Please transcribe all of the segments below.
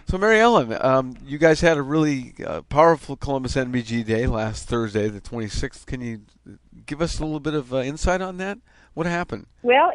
So, Mary Ellen, you guys had a really powerful Columbus NBG Day last Thursday, the 26th. Can you give us a little bit of insight on that? What happened? Well,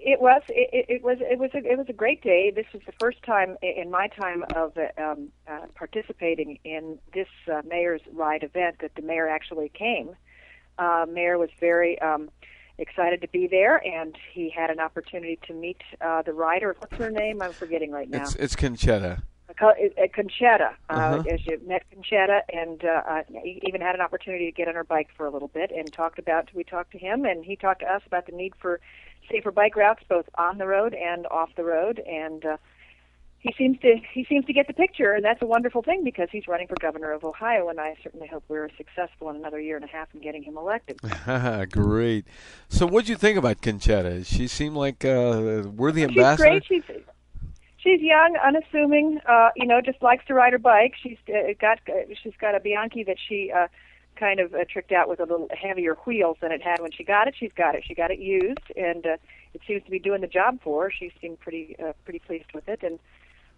it was a great day. This was the first time in my time of participating in this Mayor's Ride event that the mayor actually came. Mayor was very excited to be there, and he had an opportunity to meet the rider. What's her name? I'm forgetting right now. It's Conchetta. Conchetta. Uh-huh. As you met Conchetta, and even had an opportunity to get on her bike for a little bit, and we talked to him, and he talked to us about the need for safer bike routes, both on the road and off the road, and he seems to get the picture, and that's a wonderful thing because he's running for governor of Ohio, and I certainly hope we're successful in another year and a half in getting him elected. Great. So, what did you think about Conchetta? She seemed like a worthy ambassador. She's great. She's young, unassuming. Just likes to ride her bike. She's got a Bianchi that she kind of tricked out with a little heavier wheels than it had when she got it. She got it used, and it seems to be doing the job for her. She seemed pretty pleased with it, and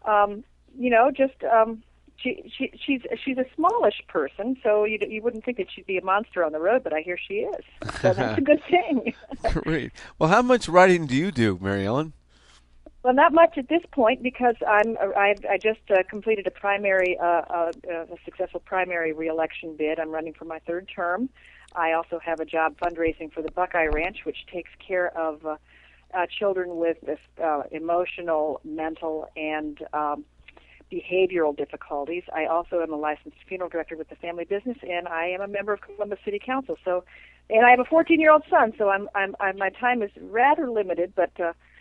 she's a smallish person, so you wouldn't think that she'd be a monster on the road, but I hear she is. So that's a good thing. Great. Well, how much riding do you do, Mary Ellen? Well, not much at this point because I just completed a successful primary reelection bid. I'm running for my third term. I also have a job fundraising for the Buckeye Ranch, which takes care of children with emotional, mental, and behavioral difficulties. I also am a licensed funeral director with the family business, and I am a member of Columbus City Council. So, and I have a 14-year-old son, so my time is rather limited, but.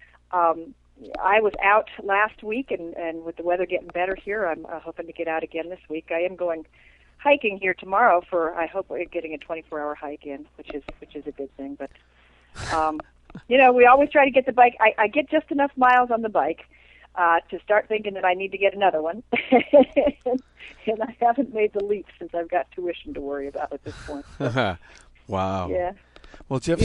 I was out last week, and with the weather getting better here, I'm hoping to get out again this week. I am going hiking here tomorrow I hope we're getting a 24-hour hike in, which is a good thing. But, we always try to get the bike. I get just enough miles on the bike to start thinking that I need to get another one. And I haven't made the leap since I've got tuition to worry about at this point. So. Wow. Yeah. Well, Jeff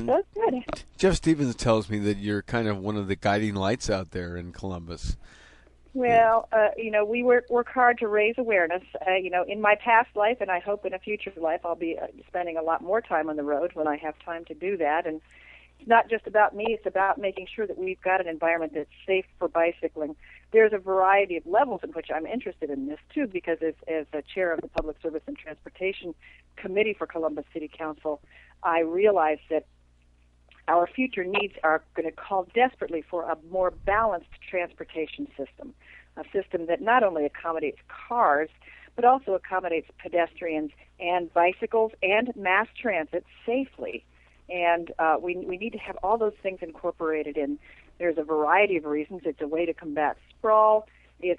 Stevens tells me that you're kind of one of the guiding lights out there in Columbus. Well, we work hard to raise awareness. In my past life, and I hope in a future life, I'll be spending a lot more time on the road when I have time to do that. And it's not just about me; it's about making sure that we've got an environment that's safe for bicycling. There's a variety of levels in which I'm interested in this too, because as the chair of the Public Service and Transportation Committee for Columbus City Council, I realize that our future needs are going to call desperately for a more balanced transportation system, a system that not only accommodates cars, but also accommodates pedestrians and bicycles and mass transit safely. And we need to have all those things incorporated in. There's a variety of reasons. It's a way to combat sprawl. It's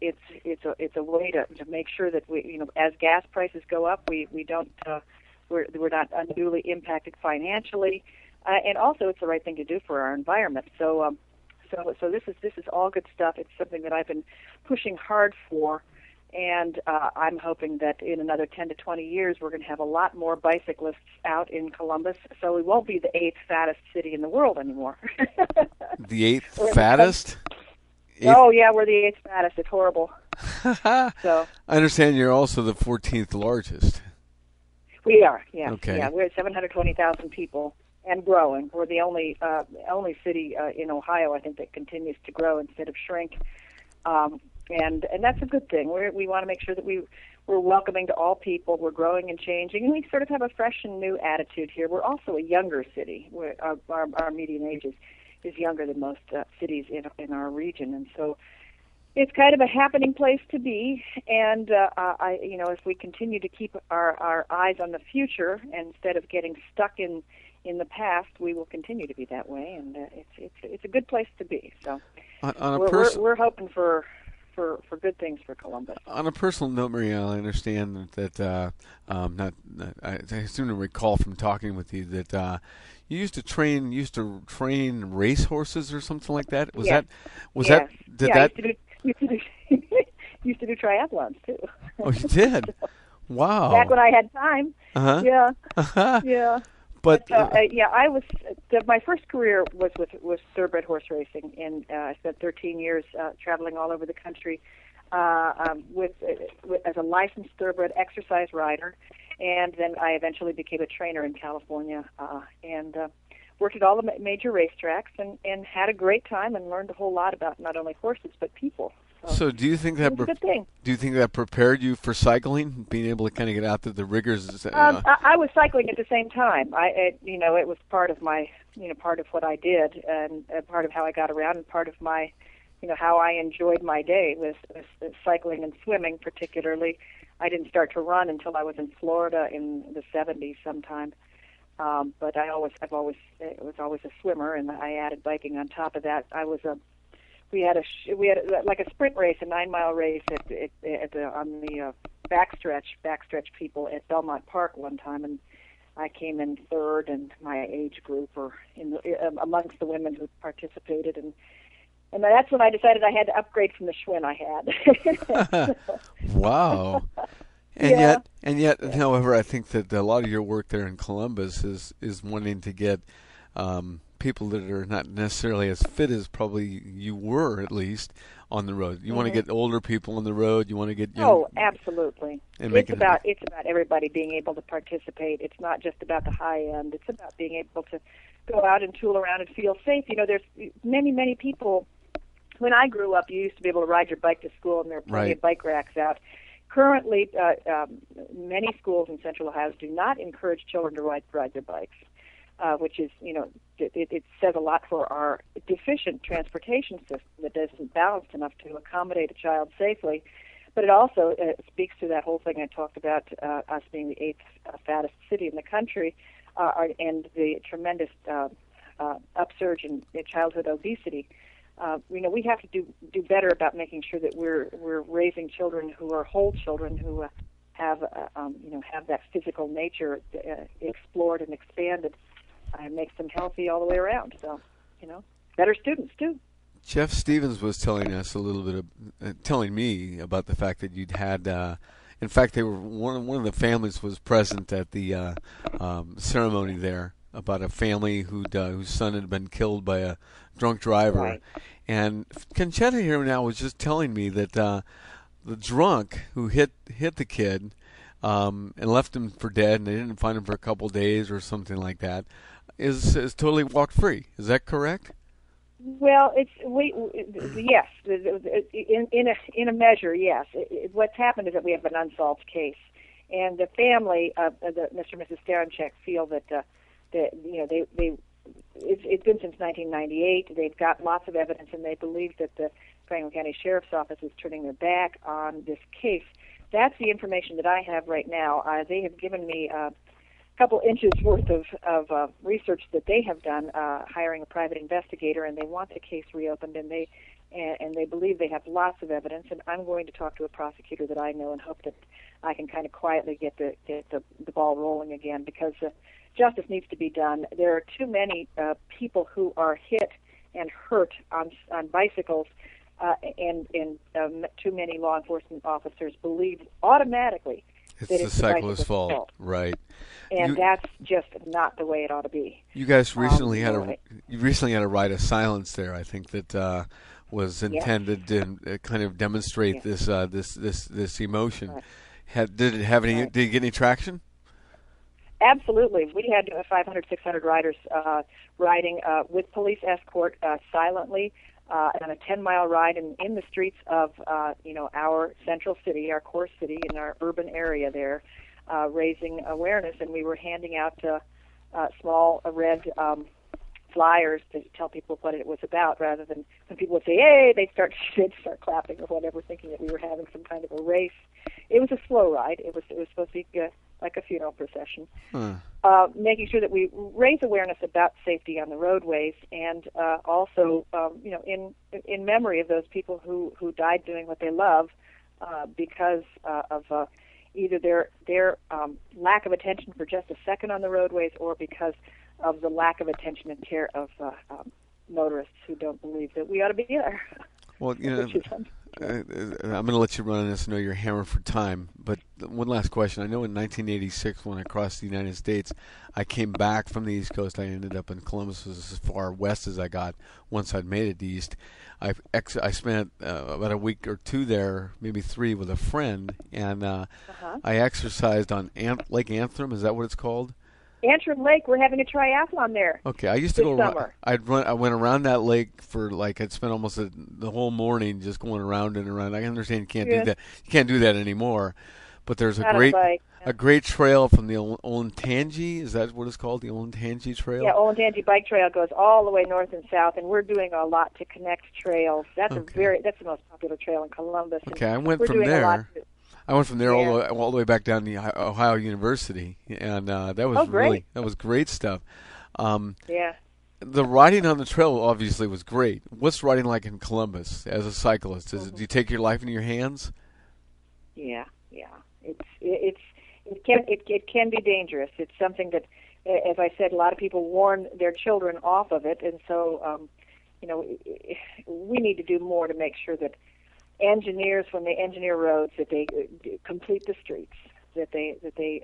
a way to make sure that we, as gas prices go up, we're not unduly impacted financially, and also it's the right thing to do for our environment. So this is all good stuff. It's something that I've been pushing hard for, and I'm hoping that in another 10 to 20 years we're going to have a lot more bicyclists out in Columbus, so we won't be the 8th fattest city in the world anymore. The 8th fattest? Oh yeah, we're the 8th fattest. It's horrible. So I understand you're also the 14th largest. We are, yeah. Okay. Yeah, we're at 720,000 people and growing. We're the only city in Ohio, I think, that continues to grow instead of shrink, and that's a good thing. We want to make sure that we're welcoming to all people. We're growing and changing, and we sort of have a fresh and new attitude here. We're also a younger city. Our median age is younger than most cities in our region, and so it's kind of a happening place to be. And if we continue to keep our eyes on the future instead of getting stuck in the past, we will continue to be that way. And it's a good place to be. So we're hoping for good things for Columbus. On a personal note, Marielle, I understand that I seem to recall from talking with you that you used to train race horses or something like that. Used to do triathlons too. Oh, you did? Wow. Back when I had time. Uh-huh. Yeah. Uh-huh. Yeah. But I was my first career was thoroughbred horse racing, and I spent 13 years traveling all over the country, as a licensed thoroughbred exercise rider, and then I eventually became a trainer in California, and worked at all the major racetracks, and had a great time and learned a whole lot about not only horses but people. So do you think that it was a good thing. Do you think that prepared you for cycling, being able to kind of get out to the rigors? I was cycling at the same time. It was part of my, part of what I did, and part of how I got around, and part of my, how I enjoyed my day was cycling and swimming. Particularly, I didn't start to run until I was in Florida in the '70s sometime. But I was always a swimmer, and I added biking on top of that. We had like a sprint race, a 9-mile race on the backstretch people at Belmont Park one time, and I came in third in my age group, or amongst the women who participated, and that's when I decided I had to upgrade from the Schwinn I had. Wow. And yet, however, I think that a lot of your work there in Columbus is wanting to get people that are not necessarily as fit as probably you were, at least, on the road. You want to get older people on the road. You want to get young. Oh, absolutely. It's about everybody being able to participate. It's not just about the high end. It's about being able to go out and tool around and feel safe. There's many people. When I grew up, you used to be able to ride your bike to school, and there were plenty of bike racks out. Currently, many schools in Central Ohio do not encourage children to ride their bikes, which is, it says a lot for our deficient transportation system that isn't balanced enough to accommodate a child safely. But it also speaks to that whole thing I talked about, us being the 8th fattest city in the country, and the tremendous upsurge in childhood obesity. We have to do better about making sure that we're raising children who are whole children, who have that physical nature explored and expanded, and makes them healthy all the way around. So, better students too. Jeff Stevens was telling us a little bit telling me about the fact that you'd had. In fact, they were one of the families was present at the ceremony there, about a family whose son had been killed by a drunk driver. Right. And Conchetta here now was just telling me that the drunk who hit the kid and left him for dead, and they didn't find him for a couple days or something like that, is totally walked free. Is that correct? Well, yes, in a measure, yes. What's happened is that we have an unsolved case, and the family of Mr. and Mrs. Starenchek feel that it's been since 1998. They've got lots of evidence, and they believe that the Franklin County Sheriff's Office is turning their back on this case. That's the information that I have right now. They have given me a couple inches worth of research that they have done, hiring a private investigator, and they want the case reopened, and they believe they have lots of evidence. And I'm going to talk to a prosecutor that I know and hope that I can kind of quietly get the ball rolling again, because justice needs to be done. There are too many people who are hit and hurt on bicycles, and too many law enforcement officers believe automatically it's that the it's cyclist's fault. Right. And that's just not the way it ought to be. You guys recently had a rite of silence there. I think that was intended to kind of demonstrate this emotion. Right. Did it have any? Right. Did it get any traction? Absolutely. We had 500, 600 riders riding with police escort silently on a 10-mile ride in the streets of our central city, our core city, in our urban area there, raising awareness. And we were handing out small red flyers to tell people what it was about, rather than when people would say, "Hey," they'd start clapping or whatever, thinking that we were having some kind of a race. It was a slow ride. It was supposed to be like a funeral procession, making sure that we raise awareness about safety on the roadways, and also, in memory of those people who died doing what they love, because of either their lack of attention for just a second on the roadways, or because of the lack of attention and care of motorists who don't believe that we ought to be there. Well, I'm going to let you run on this. I know you're hammered for time, but one last question. I know in 1986, when I crossed the United States, I came back from the East Coast. I ended up in Columbus, was as far west as I got once I'd made it east. I spent about a week or two there, maybe 3, with a friend, and I exercised on Lake Antrim. Is that what it's called? Antrim Lake, we're having a triathlon there. Okay, I used to go. Summer. I went around that lake for I'd spent almost the whole morning just going around and around. I understand you can't do that. You can't do that anymore. But there's a great trail from the Olentangy. Is that what it's called? The Olentangy Trail? Yeah, Olentangy Bike Trail goes all the way north and south, and we're doing a lot to connect trails. That's that's the most popular trail in Columbus. Okay, I went from there. All the way back down to Ohio University, and that was great stuff. The riding on the trail obviously was great. What's riding like in Columbus as a cyclist? Do you take your life in your hands? Yeah. It can be dangerous. It's something that, as I said, a lot of people warn their children off of it, and so we need to do more to make sure that engineers, when they engineer roads, that they complete the streets, that they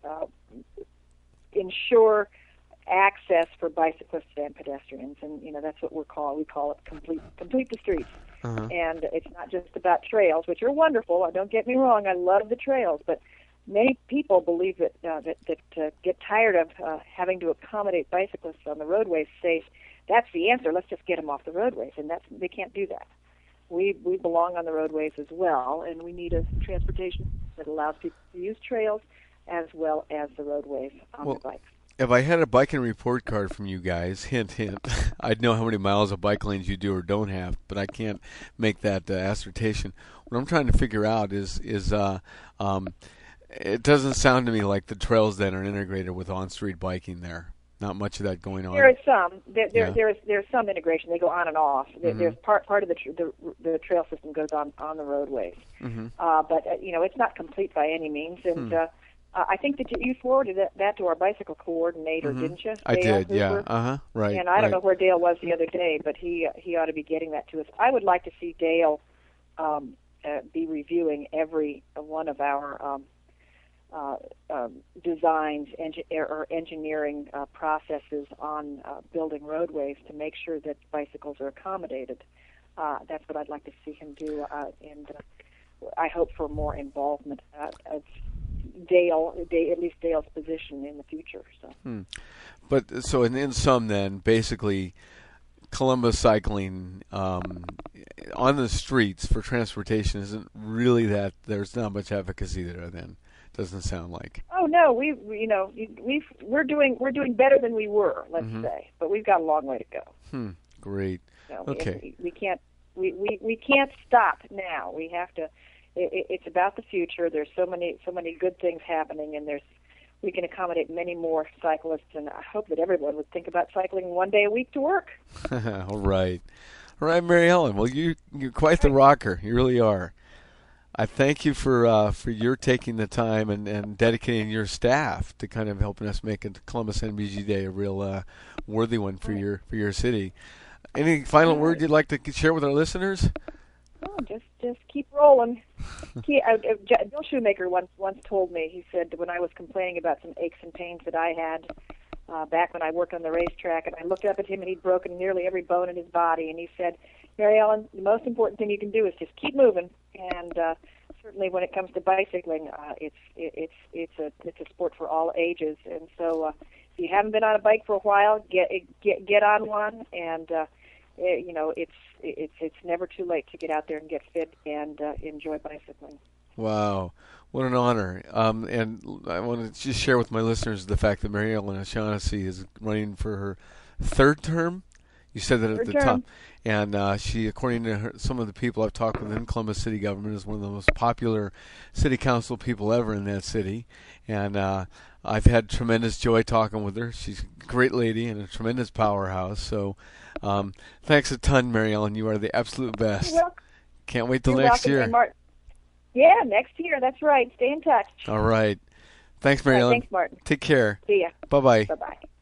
ensure access for bicyclists and pedestrians, and that's what we call it complete the streets. And it's not just about trails, which are wonderful. Don't get me wrong, I love the trails, but many people believe that get tired of having to accommodate bicyclists on the roadways. Say that's the answer. Let's just get them off the roadways, and they can't do that. We belong on the roadways as well, and we need a transportation that allows people to use trails as well as the roadways on their bikes. If I had a biking report card from you guys, hint, hint, I'd know how many miles of bike lanes you do or don't have, but I can't make that assertion. What I'm trying to figure out is it doesn't sound to me like the trails then are integrated with on-street biking there. Not much of that going on. There is some. There's some integration. They go on and off. There's part of the trail system goes on the roadways. But it's not complete by any means. And I think that you forwarded that to our bicycle coordinator, didn't you? I Dale did. Hoover? Yeah. Right. And I don't know where Dale was the other day, but he ought to be getting that to us. I would like to see Dale be reviewing every one of our designs or engineering processes on building roadways to make sure that bicycles are accommodated. That's what I'd like to see him do, and I hope for more involvement of Dale, at least Dale's position in the future. So. But so in sum, then basically, Columbus cycling on the streets for transportation isn't really that. There's not much efficacy there. Then doesn't sound like. Oh no, we're doing better than we were. Let's say, but we've got a long way to go. Great. So okay. We can't stop now. We have to. It's about the future. There's so many good things happening, and we can accommodate many more cyclists. And I hope that everyone would think about cycling one day a week to work. All right, Mary Ellen. Well, you're quite the rocker. You really are. I thank you for your taking the time and dedicating your staff to kind of helping us make Columbus NBG Day a real worthy one for your city. Any final word you'd like to share with our listeners? Oh, just keep rolling. Bill Shoemaker once told me, he said, when I was complaining about some aches and pains that I had back when I worked on the racetrack, and I looked up at him and he'd broken nearly every bone in his body, and he said, Mary Ellen, the most important thing you can do is just keep moving. And certainly when it comes to bicycling, it's a sport for all ages. And so if you haven't been on a bike for a while, get on one, and it's never too late to get out there and get fit and enjoy bicycling. Wow, what an honor! And I want to just share with my listeners the fact that Mary Ellen O'Shaughnessy is running for her third term. You said that at the top. And she, according to some of the people I've talked with in Columbus City government, is one of the most popular city council people ever in that city. And I've had tremendous joy talking with her. She's a great lady and a tremendous powerhouse. So thanks a ton, Mary Ellen. You are the absolute best. You're welcome. Can't wait till next year. Yeah, next year. That's right. Stay in touch. All right. Thanks, Mary Ellen. Thanks, Martin. Take care. See ya. Bye-bye. Bye-bye.